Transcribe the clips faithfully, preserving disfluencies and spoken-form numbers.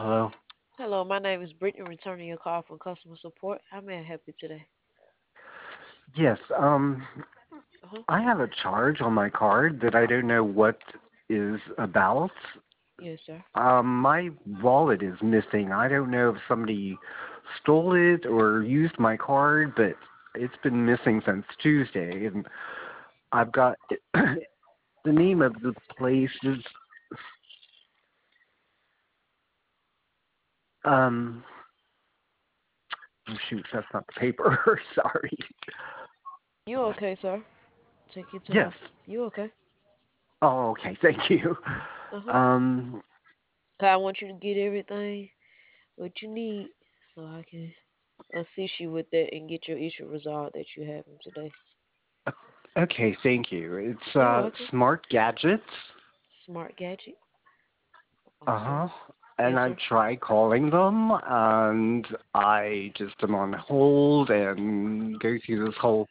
Hello. Hello, my name is Brittany, returning your call from customer support. How may I help you today? Yes, um, Uh-huh. I have a charge on my card that I don't know what is about. Yes, sir. Um, my wallet is missing. I don't know if somebody stole it or used my card, but it's been missing since Tuesday, and I've got the name of the place is um. Oh, shoot, that's not the paper. Sorry. You okay, sir? Take your Yes. time. You okay? Oh, okay. Thank you. Uh-huh. Um. 'Cause I want you to get everything what you need so I can assist you with that and get your issue resolved that you having today. Okay. Thank you. It's You're uh welcome. Smart Gadgets. Smart gadget. Okay. Uh-huh. And Yes, I've sir. tried calling them, and I just am on hold and go through this whole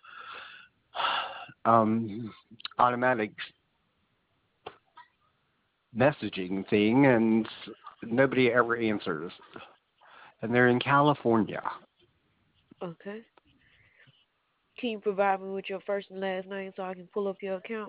um automatic messaging thing, and nobody ever answers. And they're in California. Okay. Can you provide me with your first and last name so I can pull up your account?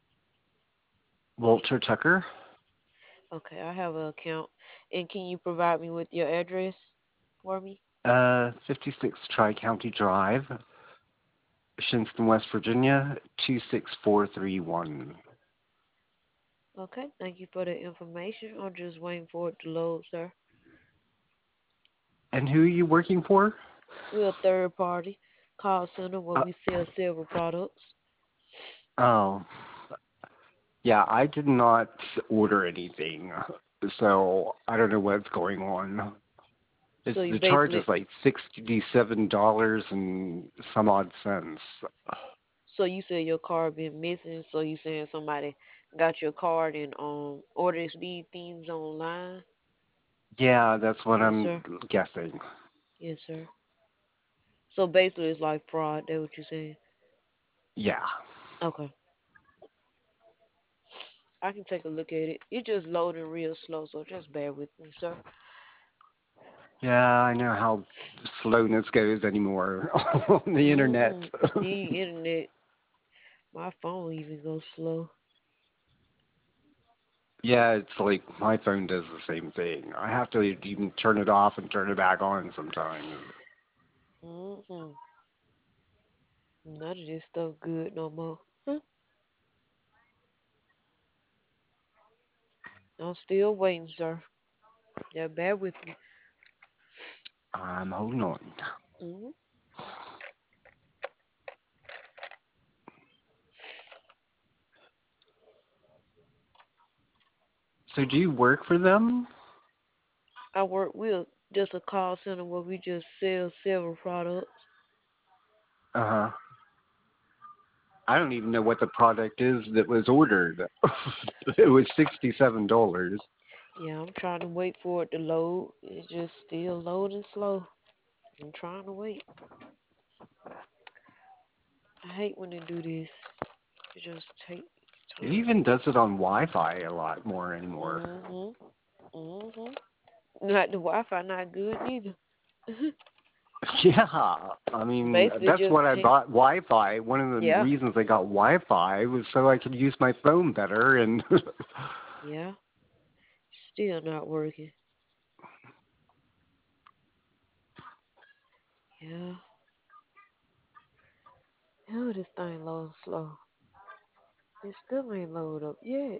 Walter Tucker, Okay, I have an account. And can you provide me with your address for me? uh, fifty-six Tri-County Drive, Shinston, West Virginia, two six four three one. Okay, thank you for the information. I'm just waiting for it to load, sir. And who are you working for? We're a third party call center where Uh, we sell several products. oh, yeah, I did not order anything, so I don't know what's going on. It's So you the charge is basically, like sixty-seven dollars and some odd cents. so you said your card been missing. So you saying somebody got your card and um orders these things online? Yeah, that's what Yes, I'm sir. guessing. Yes, sir. So basically, it's like fraud. That's what you're saying. Yeah. Okay, I can take a look at it. It's just loading real slow, so just bear with me, sir. Yeah, I know how slowness goes anymore on the internet. Mhm. The internet, my phone even goes slow. Yeah, it's like my phone does the same thing. I have to even turn it off and turn it back on sometimes. Mhm. None of this stuff good no more. Huh. I'm still waiting, sir. Yeah, bear with me. I'm holding on. Mhm. So do you work for them? I work with just a call center where we just sell several products. Uh-huh. I don't even know what the product is that was ordered. It was sixty-seven dollars. Yeah, I'm trying to wait for it to load. It's just still loading slow. I'm trying to wait. I hate when they do this. It just take It time. even does it on Wi-Fi a lot more anymore. Mhm. Mhm. Not the Wi-Fi, not good neither. Yeah, I mean, Basically, that's just what I can't. bought Wi-Fi. One of the Yeah. reasons I got Wi-Fi was so I could use my phone better. And Yeah. Still not working. Yeah. Oh, this thing loading slow. It still ain't load up yet.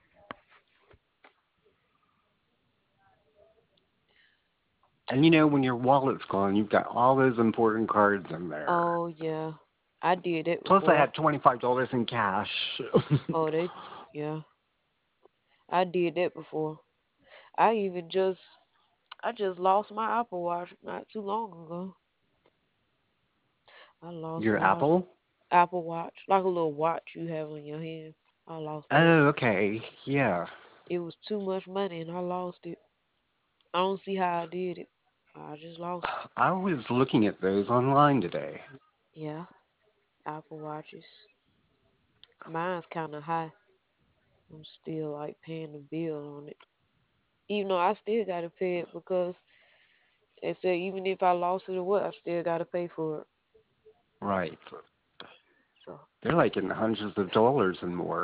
and you know, when your wallet's gone, you've got all those important cards in there. Oh yeah. I did that Plus, I before. had twenty-five dollars in cash. Oh they yeah. I did that before. I even just I just lost my Apple Watch not too long ago. I lost Your my Apple? Apple Watch. Like a little watch you have in your hand. I lost that. Oh, okay, yeah. It was too much money and I lost it. I don't see how I did it. I just lost it. I was looking at those online today. Yeah. Apple Watches. Mine's kinda high. I'm still like paying the bill on it. Even though I still gotta pay it because they said even if I lost it or what, I still gotta pay for it. Right. So They're like in the hundreds of dollars and more.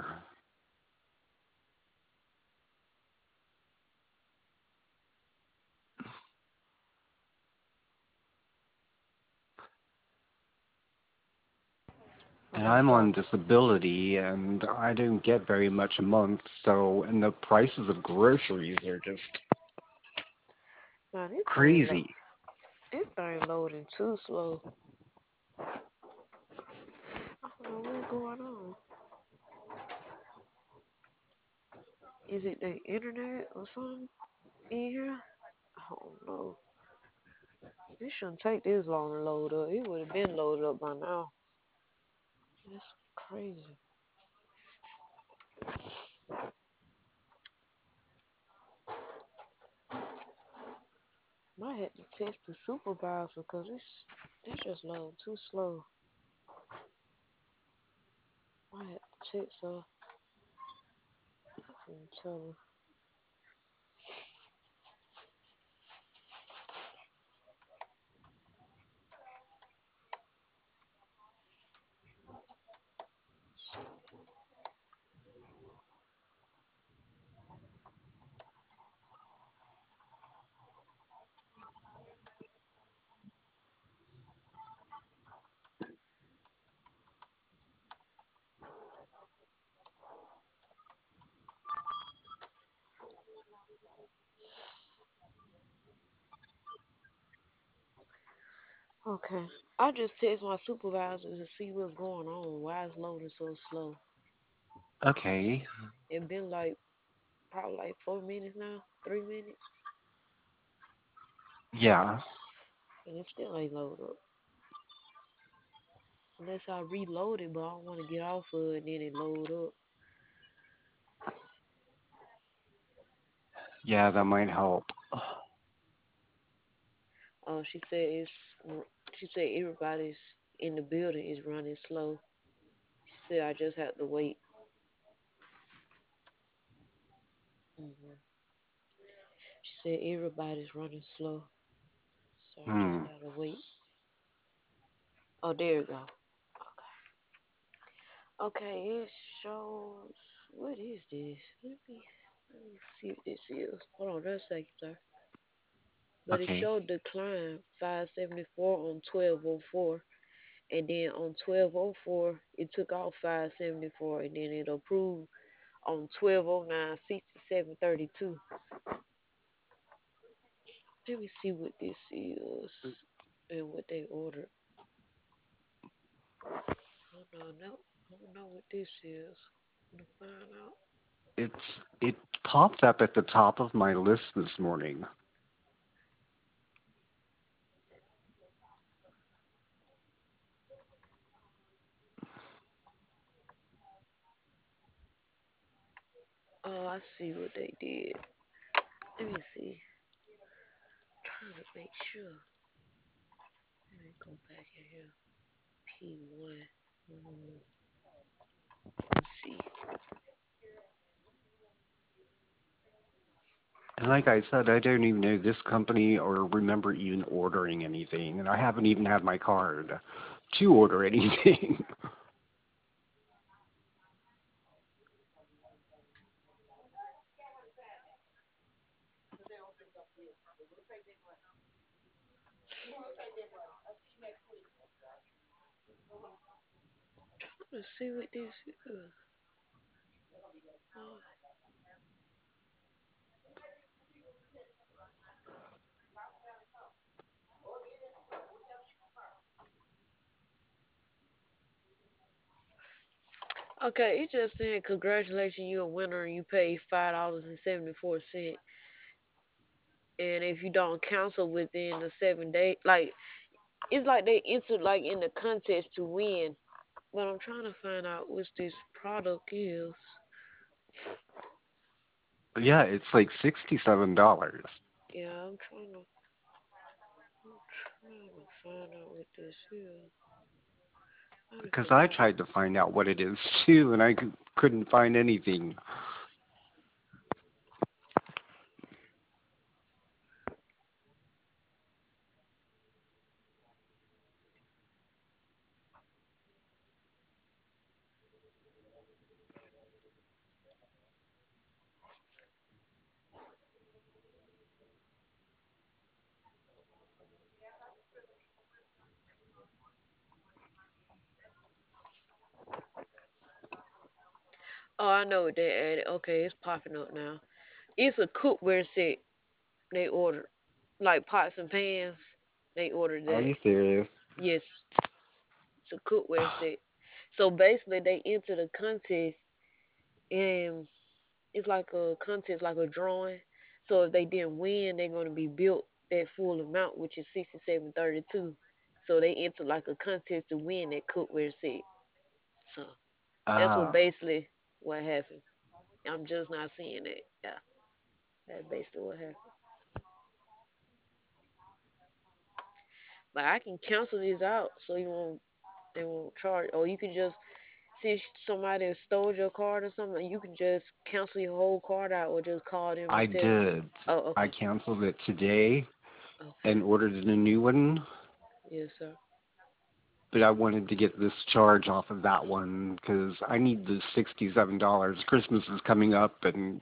I'm And gonna I'm start. on disability and I don't get very much a month, so and the prices of groceries are just Man, this thing lo- crazy. this thing loading too slow. I don't know what's going on. Is it the internet or something in here? I don't know. This shouldn't take this long to load up. It would have been loaded up by now. That's crazy. Might have to text the supervisor because it's this just loading too slow. Might have to text her and tell her. Okay. I just text my supervisor to see what's going on. Why it's loading so slow? Okay. It been like probably like four minutes now, three minutes, Yeah. and it still ain't load up. Unless I reload it, but I don't want to get off of it and then it load up. Yeah, that might help. Oh, she said it's. She said everybody's in the building is running slow. She said I just have to wait. hmm She said everybody's running slow, so I just Hmm. gotta wait. Oh, there you go. Okay, it shows. What is this? Let me let me see what this is. Hold on just a second, sir. But it Okay. showed decline five seventy four on twelve oh four, and then on twelve oh four it took off five seventy four, and then it approved on twelve oh nine sixty seven thirty two. Let me see what this is and what they ordered. I don't know. I don't know what this is. I'm gonna find out. It's it popped up at the top of my list this morning. Oh, I see what they did. Let me see. Trying to make sure. Let me go back in here. P one. Mm, let's see. And like I said, I don't even know this company or remember even ordering anything, and I haven't even had my card to order anything. Trying to see what this is. Oh, okay, it just said congratulations, you're a winner and you pay five dollars and seventy four cent. And if you don't cancel within the seven day, like it's like they entered like in the contest to win. But I'm trying to find out what this product is. Yeah, it's like sixty-seven dollars. Yeah, I'm trying to. I'm trying to find out what this is. Trying to Because figure I out. tried to find out what it is too, and I c- couldn't find anything. Oh, I know what they added. Okay, it's popping up now. It's a cookware set they ordered, like pots and pans. They ordered Are that. you serious? Yes, it's a cookware set. So basically, they entered a contest, and it's like a contest, like a drawing. So if they didn't win, they're gonna be built that full amount, which is sixty-seven thirty-two. So they entered like a contest to win that cookware set. So that's what Ah, basically what happened. I'm just not seeing it. Yeah, that's basically what happened. But I can cancel this out so you won't they won't charge. Or you can just since somebody stole your card or something, you can just cancel your whole card out or just call them I and tell. did. Oh, I okay, canceled it today okay, and ordered a new one, yes, sir. but I wanted to get this charge off of that one because I need the sixty-seven dollars. Christmas is coming up, and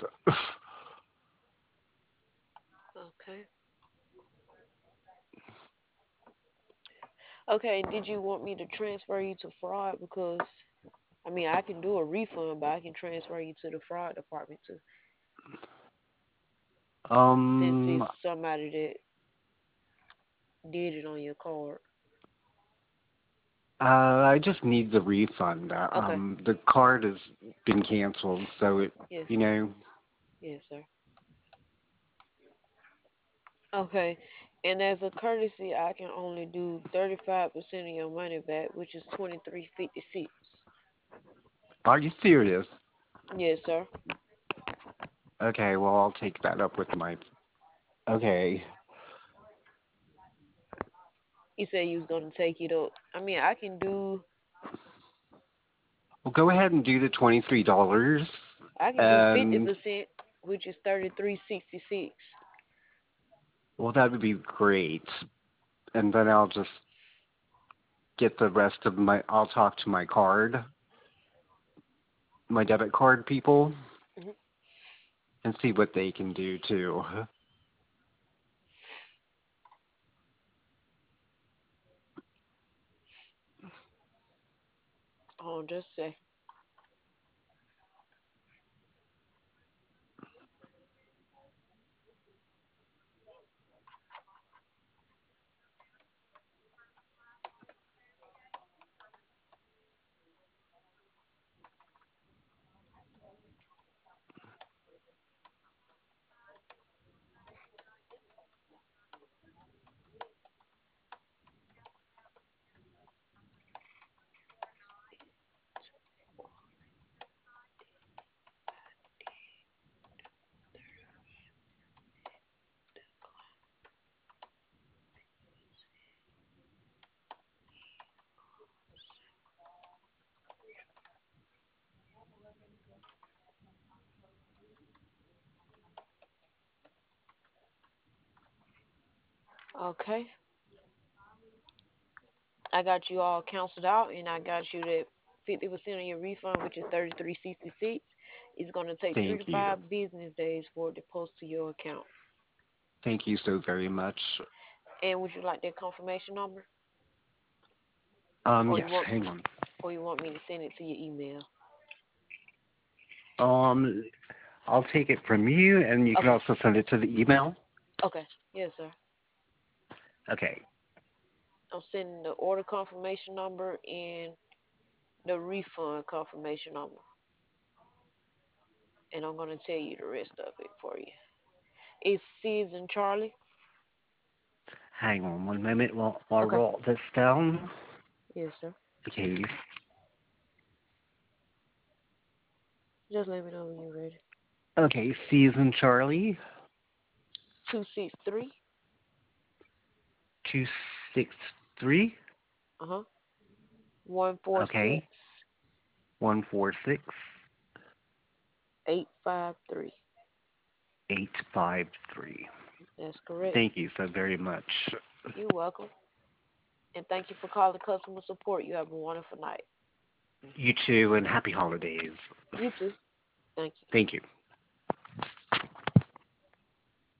Okay, okay. Did you want me to transfer you to fraud because I mean I can do a refund, but I can transfer you to the fraud department too, since um, it's somebody that did it on your card. uh, I just need the refund. Uh, Okay, Um, the card has been canceled, so it, yes, you know, yes, sir. Okay, and as a courtesy, I can only do thirty-five percent of your money back, which is twenty-three fifty-six. are you serious? Yes, sir. Okay, well, I'll take that up with my. Okay, You said you was gonna take it up. I mean, I can do, well, go ahead and do the twenty-three dollars, I can do fifty and percent, which is thirty-three sixty-six. well, that would be great. And then I'll just get the rest of my. I'll talk to my card, my debit card people, Mm-hmm. and see what they can do too. Hold on, just a second. Okay, I got you all canceled out, and I got you that fifty percent of your refund, which is thirty-three sixty-six. It's gonna take three to Thank you. five business days for it to post to your account. Thank you so very much. And would you like that confirmation number, Um, or you yes, want, hang on. or you want me to send it to your email? Um, I'll take it from you, and you can Okay, also send it to the email. okay, yes, sir. Okay. I'm sending the order confirmation number and the refund confirmation number, and I'm gonna tell you the rest of it for you. It's C's and Charlie. Hang on one moment while I Okay, write this down. yes, sir. Okay. Just let me know when you're ready. Okay, Season Charlie, Two six three. two six three. Uh huh. One four six Okay, one four six eight five three. eight five three. That's correct. Thank you so very much. You're welcome, and thank you for calling customer support. You have a wonderful night. You too, and happy holidays. You too. Thank you. Thank you.